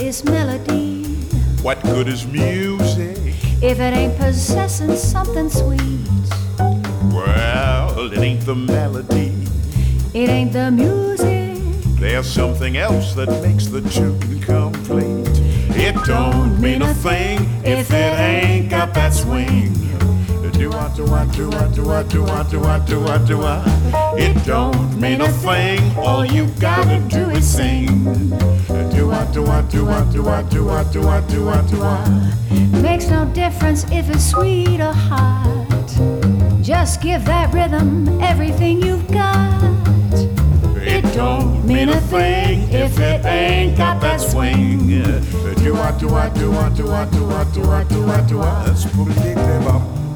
is melody? What good is music if it ain't possessing something sweet? Well, it ain't the melody, it ain't the music. There's something else that makes the tune complete. It don't mean a thing if it ain't got that swing. Do-ah-do-ah-do-ah-do-ah-do-ah-do-ah-do-ah-do-ah. It don't mean a thing, all you gotta do is sing. Do-ah-do-ah-do-ah-do-ah-do-ah-do-ah-do-ah. Makes no difference if it's sweet or hot. Just give that rhythm everything you've got. It don't mean a thing if it ain't got that swing. Do-ah-do-ah-do-ah-do-ah-do-ah-do-ah-do-ah-do-ah. Let's put it in there, Bob.